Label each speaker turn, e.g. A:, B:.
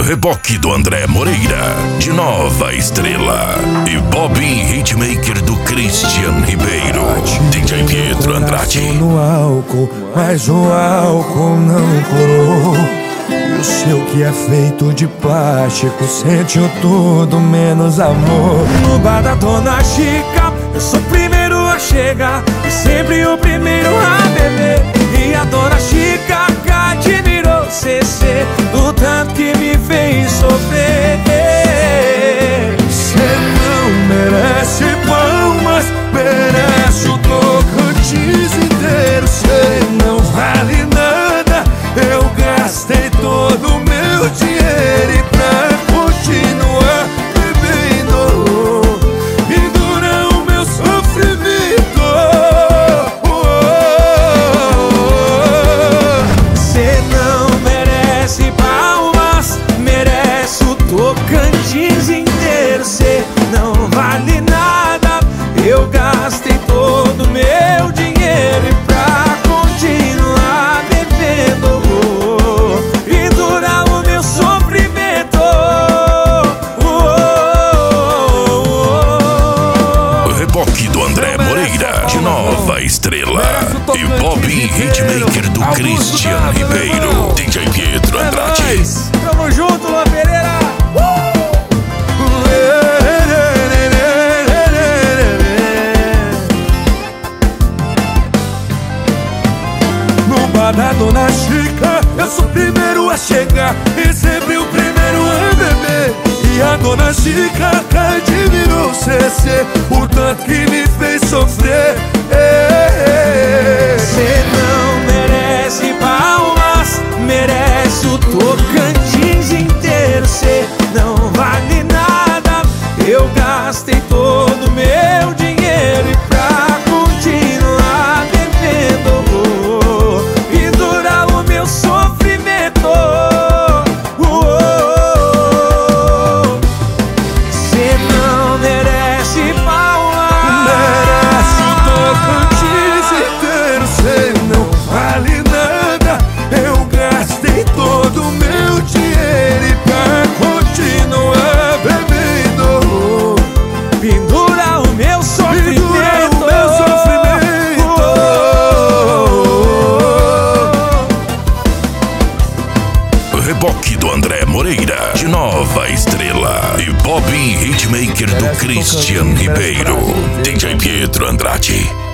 A: Reboque do André Moreira, de Nova Estrela. E Bob Hitmaker do Cristian Ribeiro. DJ Pietro Andrade.
B: No álcool, mas o álcool não curou. E o seu que é feito de plástico sentiu tudo menos amor. No bar da Dona Chica, eu sou o primeiro a chegar e sempre o primeiro a beber. E a Dona Chica admirou CC do tanto que me fez sofrer. Cê não merece palmas, merece o Tocantins inteiro. Cê não vale nada, eu gastei todo o meu dinheiro e pra continuar bebendo pendura o meu sofrimento. Cê não merece palmas, merece o Tocantins inteiro. Cê não vale nada, eu gastei todo o meu dinheiro e pra continuar bebendo pendura o meu sofrimento.
A: O Reboque do André Moreira, de Nova Estrela. E Bob Hitmaker do Cristian Ribeiro. DJ Pietro Andrade.
B: Tamo junto, Luan Pereira. No bar da Dona Chica, eu sou o primeiro a chegar e sempre o primeiro a beber. E a Dona Chica admirou CC o tanto que me fez sofrer. Cê não merece palmas, merece o Tocantins inteiro. Cê não vale nada, eu gastei todo o meu dinheiro e pra continuar bebendo pendura o meu sofrimento. Cê não merece palmas, merece o Tocantins inteiro. Cê não vale nada, eu gastei todo o meu dinheiro e pra continuar bebendo pendura o meu sofrimento.
A: O Reboque do André Moreira, de Nova Estrela. E Bob Hitmaker do Cristian Ribeiro. DJ Pietro Andrade.